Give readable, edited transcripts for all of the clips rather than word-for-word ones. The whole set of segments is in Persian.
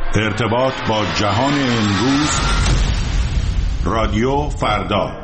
ارتباط با جهان امروز. رادیو فردا.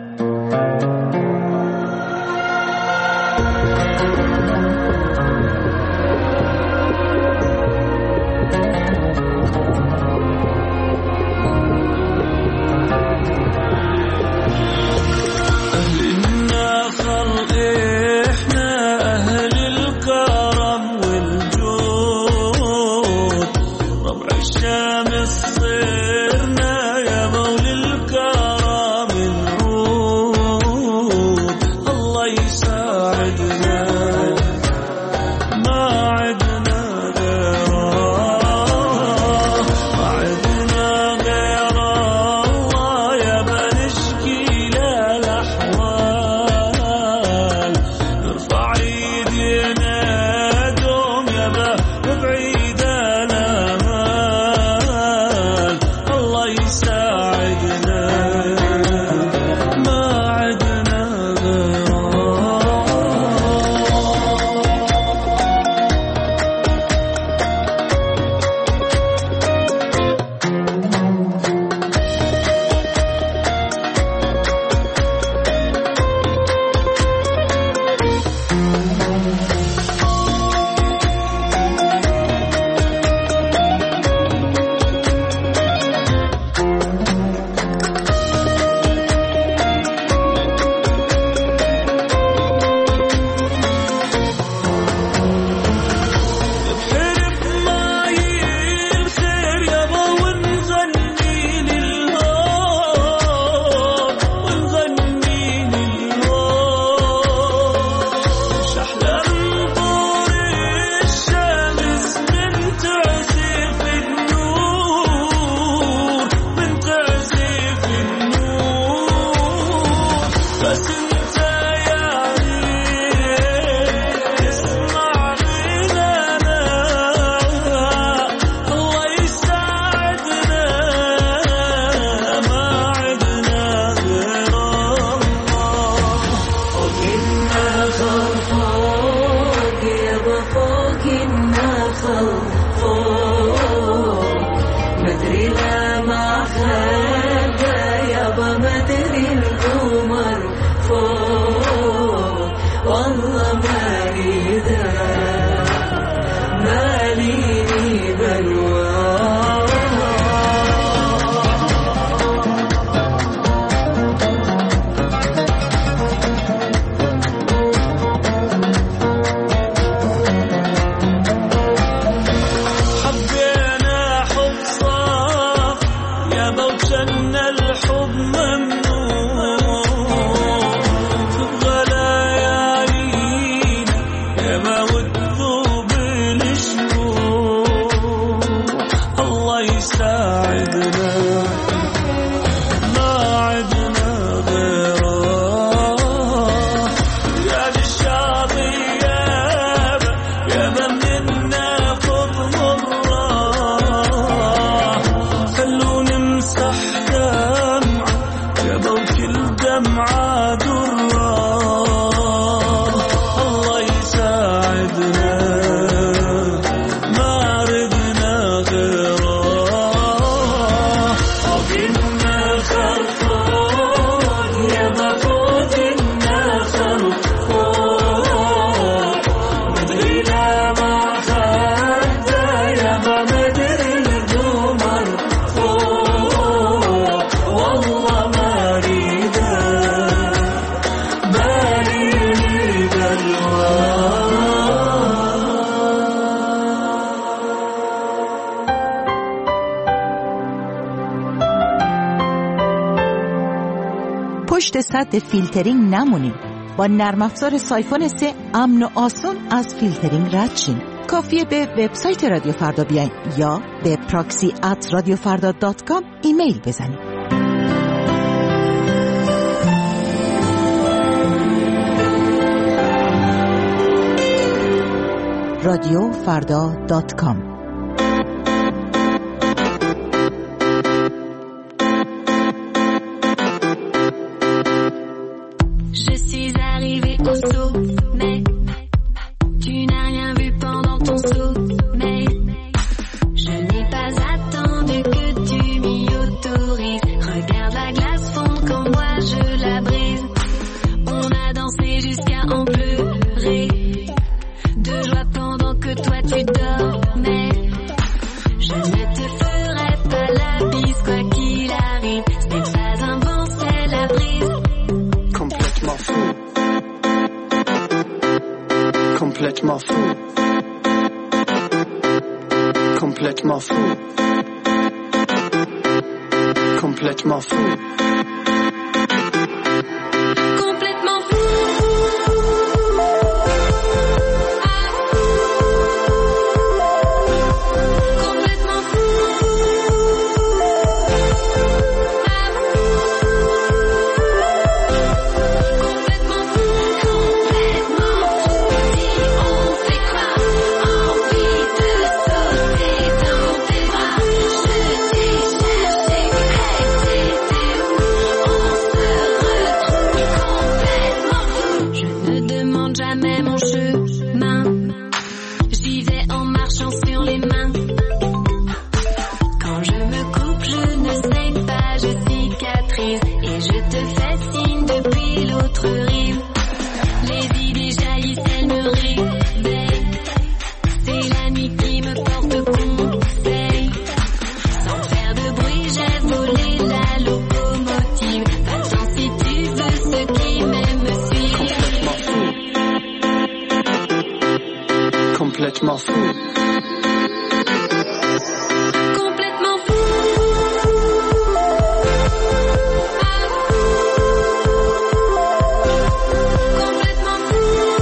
پشت سد فیلترینگ نمونید. با نرم افزار سایفون 3 امن و آسون از فیلترینگ رد شین. کافیه به وبسایت رادیو فردا بیاین یا به proxy@radiofarda.com ایمیل بزنید. radiofarda.com. Je suis arrivée au sommet. Tu n'as rien vu pendant ton sommeil. Je n'ai pas attendu. mais je ne te ferai pas la bise quoi qu'il arrive. Ce n'est pas un vent, c'est la brise. Complètement fou. Complètement fou. Complètement fou. Complètement fou. Complètement fou. Complètement fou. Complètement fou. Complètement fou. Si on fait quoi? Envie de sauter dans tes bras. Je t'ai cherché, hey, t'étais où? On se retrouve complètement fou. Je ne demande jamais mon chemin. J'y vais en marchant sur les mains. Quand je me coupe, je ne sais pas, je cicatrise. Et je te fais signe depuis l'autre rive. Les idées jaillissent, elles me réveillent. C'est la nuit qui me porte conseil. Sans faire de bruit, j'ai volé la locomotive. Va-t'en si tu veux, ceux qui m'aiment me suivent. Complètement fou. Complètement fou. Complètement fou.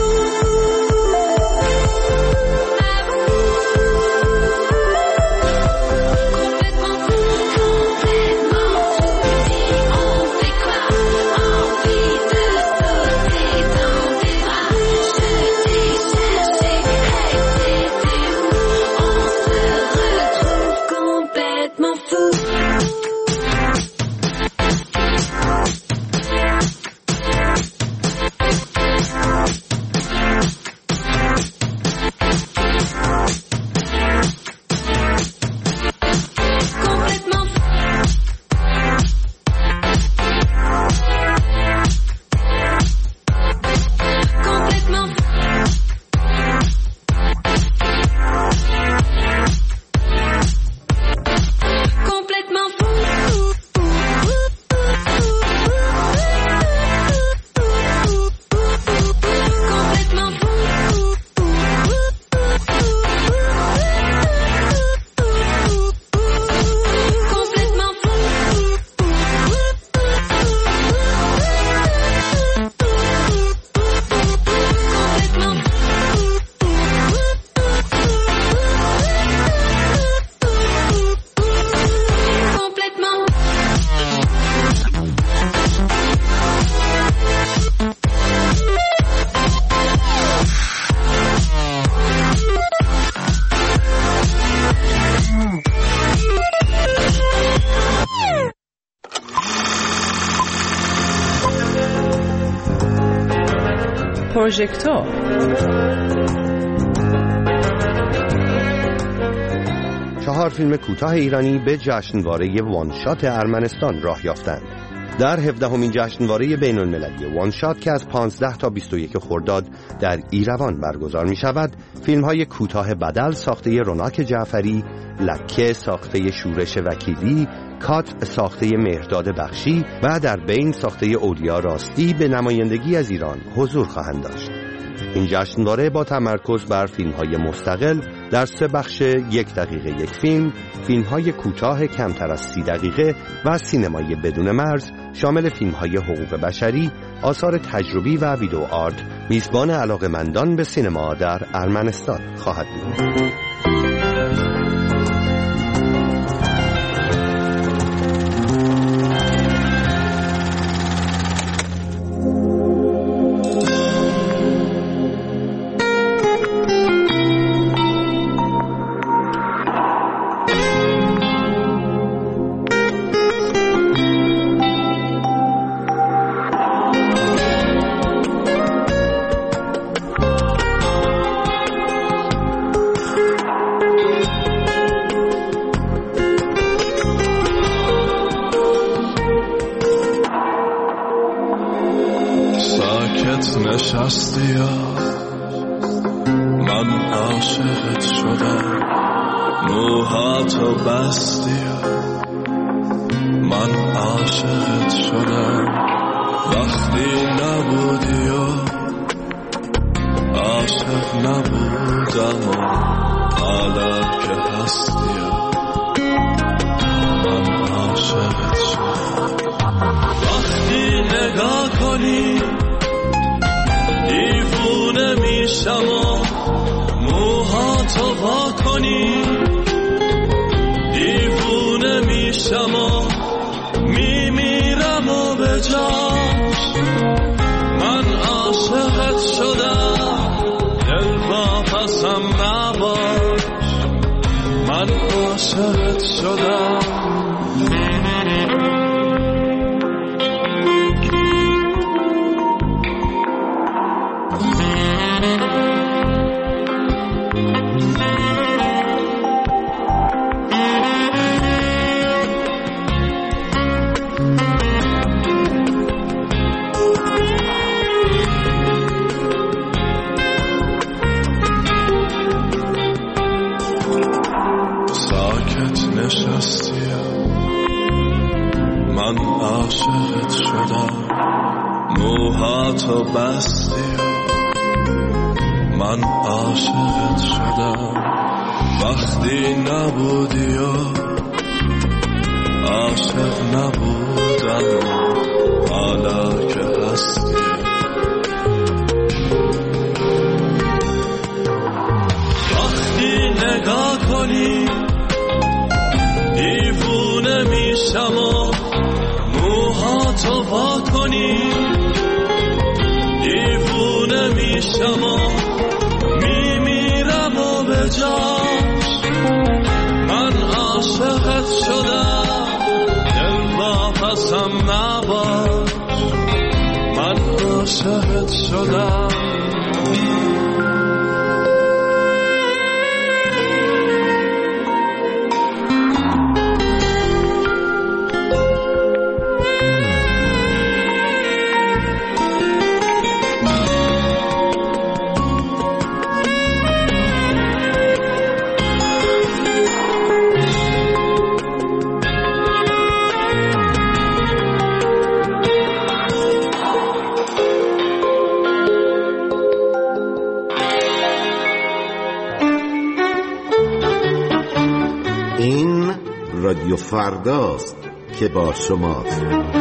Complètement fou. Complètement fou. Si on fait quoi? Envie de sauter dans tes bras. Je t'ai cherché, hey, t'étais où? On se retrouve complètement fou. Complètement fou. Complètement fou. Complètement fou. Complètement fou. Complètement fou. Complètement. پروژکتور. چهار فیلم کوتاه ایرانی به جشنواره وان شات ارمنستان راه یافتند. در 17مین جشنواره بین المللی وان شات که از 15 تا 21 خرداد در ایروان برگزار می شود، فیلم های کوتاه بدل ساخته روناک جعفری، لکه ساخته شورش وکیلی، کات ساخته مهرداد بخشی و در بین ساخته اولیا راستی به نمایندگی از ایران حضور خواهند داشت. این جشنواره با تمرکز بر فیلم‌های مستقل در 3 بخش 1 دقیقه یک فیلم، فیلم‌های کوتاه کمتر از 30 دقیقه و سینمای بدون مرز شامل فیلم‌های حقوق بشری، آثار تجربی و ویدیو آرت میزبان علاقه‌مندان به سینما در ارمنستان خواهد بود. نشستی من عاشقت شدم موهاتو بستی من عاشقت شدم وقتی نبودی و عاشق نبودم و حالا که هستی من عاشقت شدم وقتی نگاه کنی دیوونه میشم و موهاتو وا کنی دیوونه میشم و میمیرم و به جاش من عاشقت شدم دل واپسم نباش من عاشقت شدم من عاشقت شدم موهاتو بستی من عاشقت شدم وقتی نبودی و عاشق نبودم حالا که هستی وقتی نگاه کنی دیوونه میشم و موهاتو وا کنی دیوونه میشم و میمیرم و به جاش من عاشقت شدم دل واپسم نباش من عاشقت شدم رادیو فرداست که با شماست.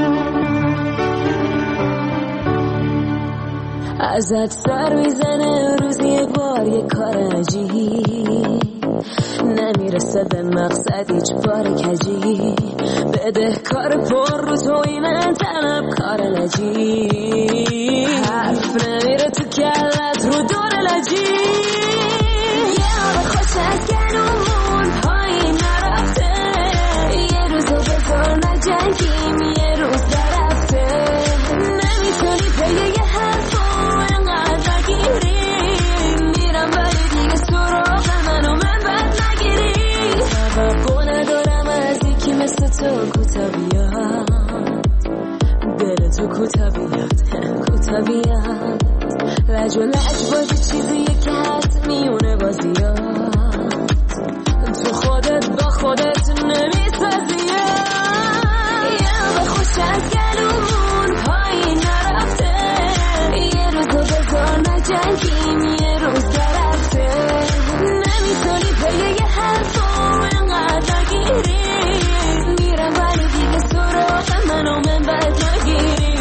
ازت سر میزنه روزی یک بار یک کار عجیب نمیرسه به مقصد هیچ بار کجی بده کار پر رو توی من طلب کار لجی حرف نمیره تو کلت رو دور لجی یه آب خوش از گلومون پایین نرفته یه روزو بذار نجنگیم یه روز درفته نمیتونی پیه یه حرفو انقدر نگیری میرم ولی دیگه سراغ منو من بد نگیری توقع ندارم از یکی مثل تو کوتا بیاد دل تو کوتا بیاد کوتا بیاد لج و لج بازی چیزیه که هست میونه بازیات تو خودت با خودت نمیسازیه یه به خوش از گلومون پایین نرفته یه روزو بذار نجنگیم یه روز درفته نمیتونی پیه یه حرفو انقدر نگیری میرم ولی دیگه سراغ منو من بد نگیری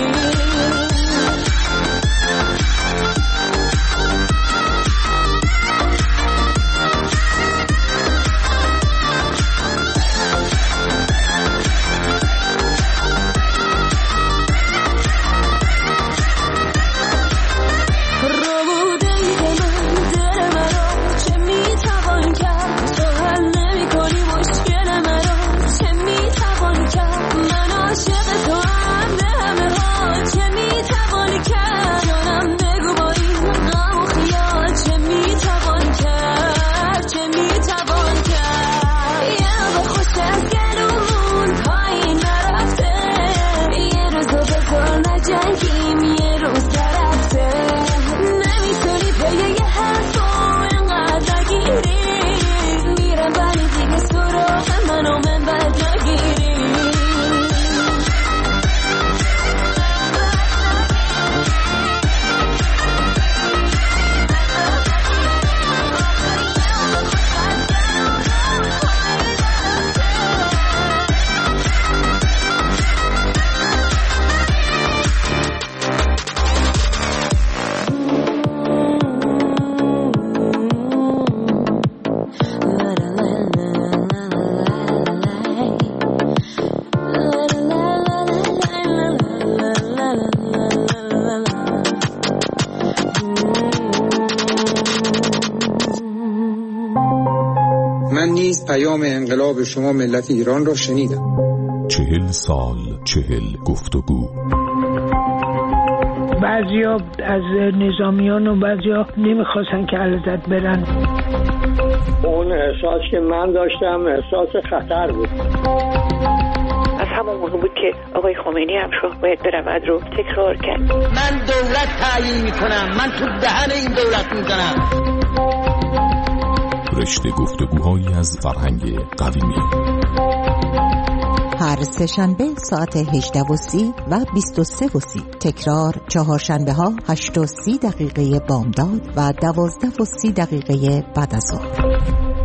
پیام انقلاب شما ملت ایران را شنیدم. 40 سال 40 گفتگو. بعضیا از نظامیان و بعضیا نمیخواستن که علازت برن. اون احساس که من داشتم احساس خطر بود. از همون موقع بود که آقای خمینی هم شد باید برود رو تکرار کرد. من دولت تعیین میکنم، من تو دهن این دولت میزنم. رشته گفتگوهایی از فرهنگ قدیمی. هر سه‌شنبه ساعت 18:30 و 23:30. تکرار چهارشنبه ها 8:30 بامداد و 12:30 بعد از ظهر.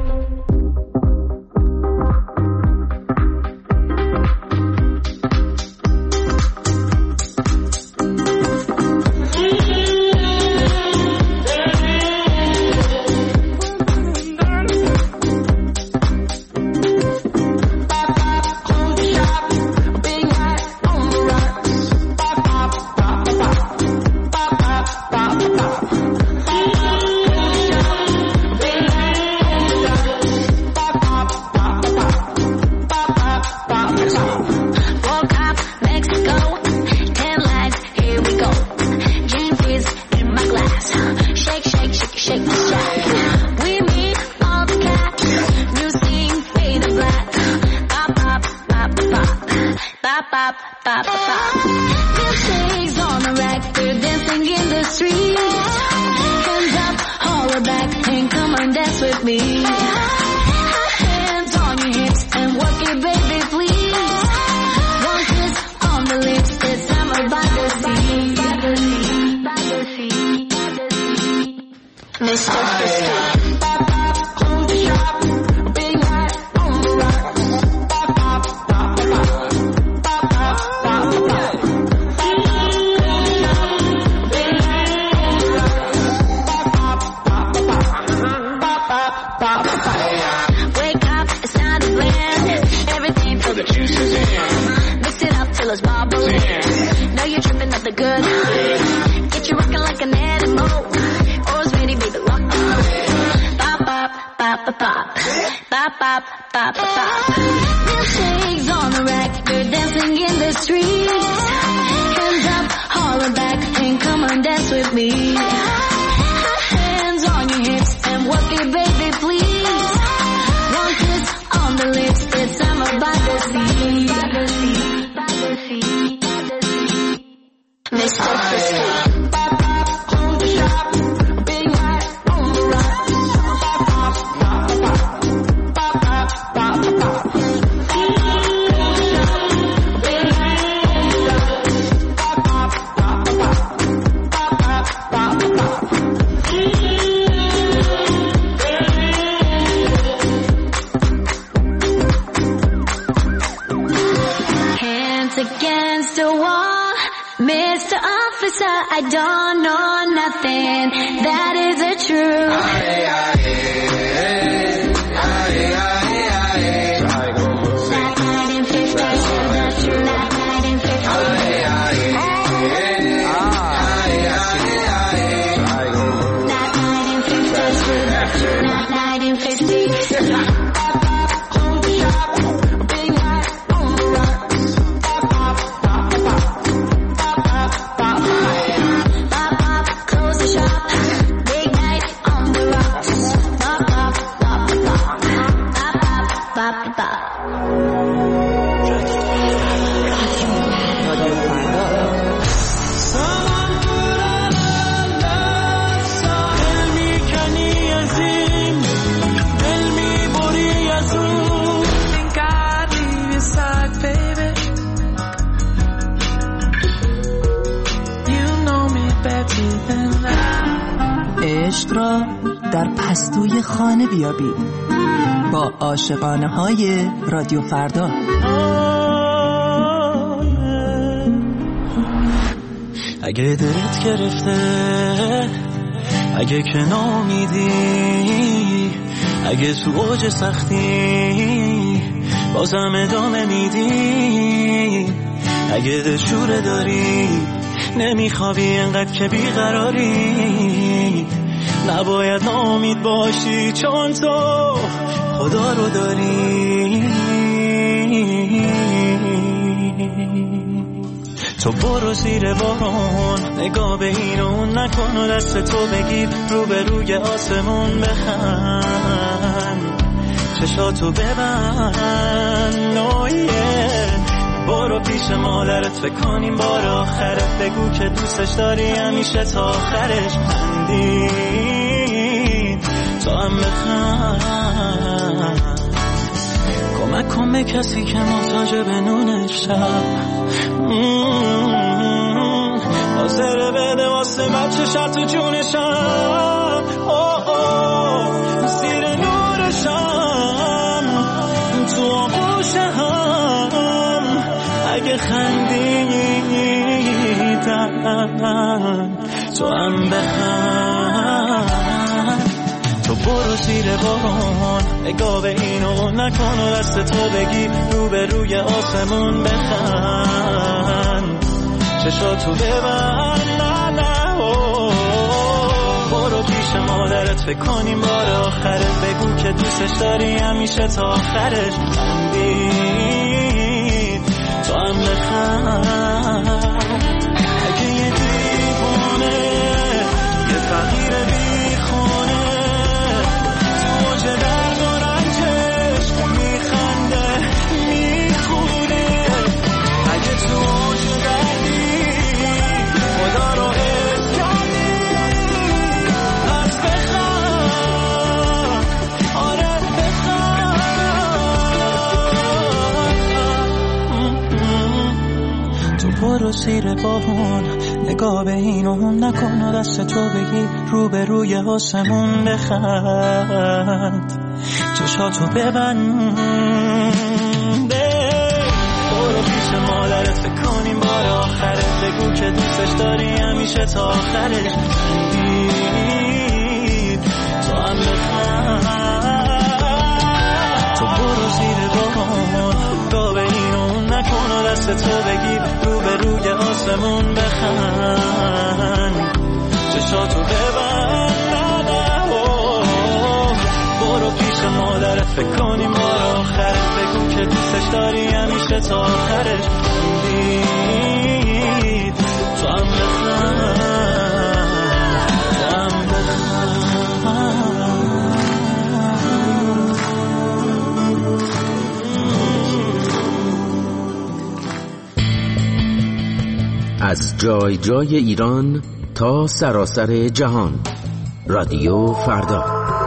عشق را در پستوی خانه بیابید با عاشقانه های رادیو فردا. اگه دلت گرفته، اگه که نامیدی، اگه تو اوج سختی بازم ادامه میدی، اگه دلشوره داری نمیخوابی انقدر که بیقراری، نباید ناامید باشی چون تو خدا رو داری. تو برو زیر بارون نگاه به این و اون نکن و دست تو بگیر رو به روی آسمون بخند چشاتو ببند برو پیش مادرت فکر کنیم بار آخرت بگو که دوستش داری همیشه تا آخرش خندید تو هم بخند کمک کن به کسی که محتاج به نون شب حاضر بده واسه بچه شد تو جونشم زیر نورشم تو آغوشه هم اگه خندیدن تو هم بخند تو برو زیر بارون نگاه به این و نکن و دست تو بگی رو به روی آسمون بخند چشاتو ببند برو پیش مادرت فکر کنیم بار آخرت بگو که دوستش داری همیشه تا آخرش خندید تو هم بخند اگه یه دیوانه یه فقیر بیخونه تو اوج درد و رنجش میخنده میخوره اگه تو اوج دردی خدا رو حس کردی پس بخند آره بخند تو برو زیر بارون نگاه به این و اون نکن و دست تو بگی رو به روی آسمون بخند چشاتو ببند برو پیش مادرت فکر کنیم بار آخرت بگو که دوستش داری همیشه تا آخرش خندید تو هم بخند تو برو زیر بارون نگاه به این و اون نکن و دست تو بگی رو به روی آسمون بخند چشاتو ببند برو پیش مادرت فکر کنیم بار آخرت بگو که دوستش داری همیشه تا آخرش خندید تو هم بخند تو هم از جای جای ایران تا سراسر جهان رادیو فردا.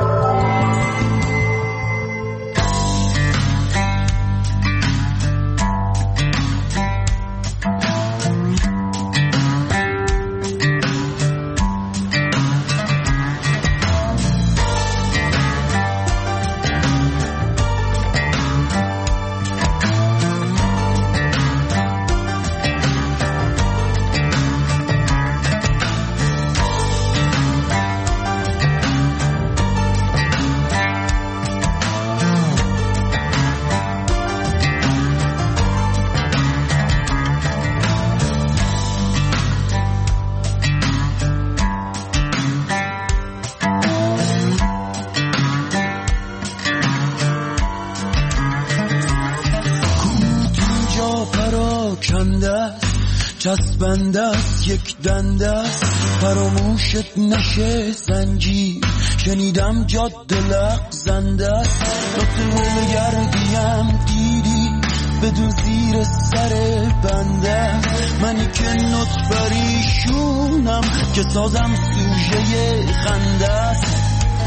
چسبنده است یک دنده است فراموشت نشه زنجیر شنیدم جاده لغزنده است لطفه گردیم دیدی بدون زیر سر بنده منی که نطفریشونم که سازم سوژه خنده است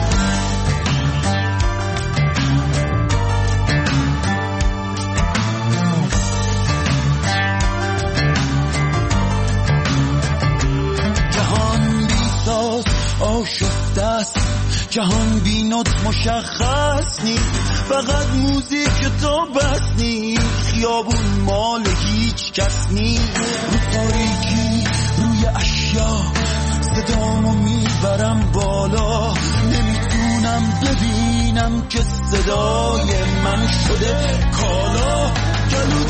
آشفته است جهان بینات مشخص نیست فقط موزیک تو بس نیست خیابون مال هیچ کس نیست رو تاریکی روی اشیا صدامو میبرم بالا نمیتونم ببینم که صدای من شده کالا گلو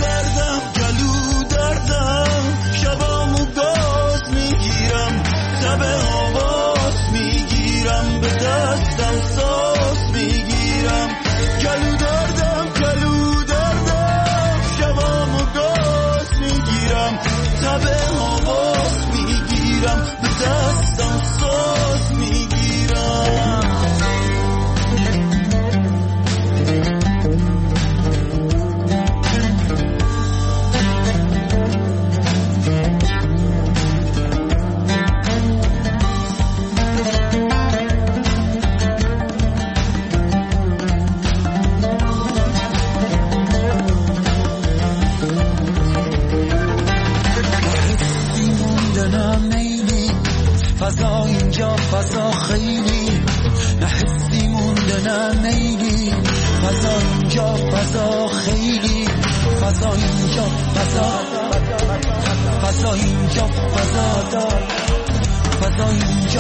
دردم شبامو گاز میگیرم شب آواز میگیرم فضا خیلی نه حسی مونده نه میلی فضا اینجا فضا خیلی فضا اینجا فضا اینجا فضا اینجا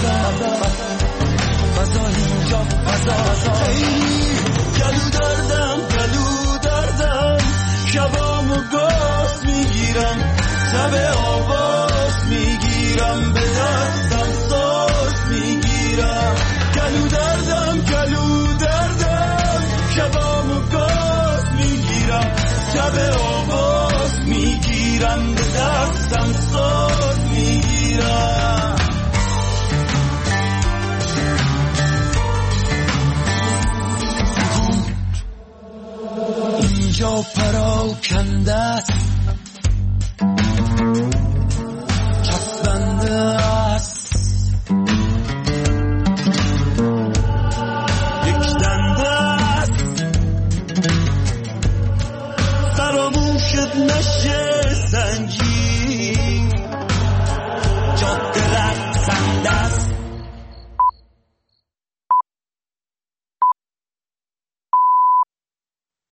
فضا اینجا خیلی گلو دردم شبامو گاز میگیرم شب آواز میگیرم به دستم ساز میگیرم گلو دردم شبامو گاز میگیرم شب آواز میگیرم به دستم ساز میگیرم اینجا پراکنده است چسبنده است یک دنده است فراموشت نشه زنجیر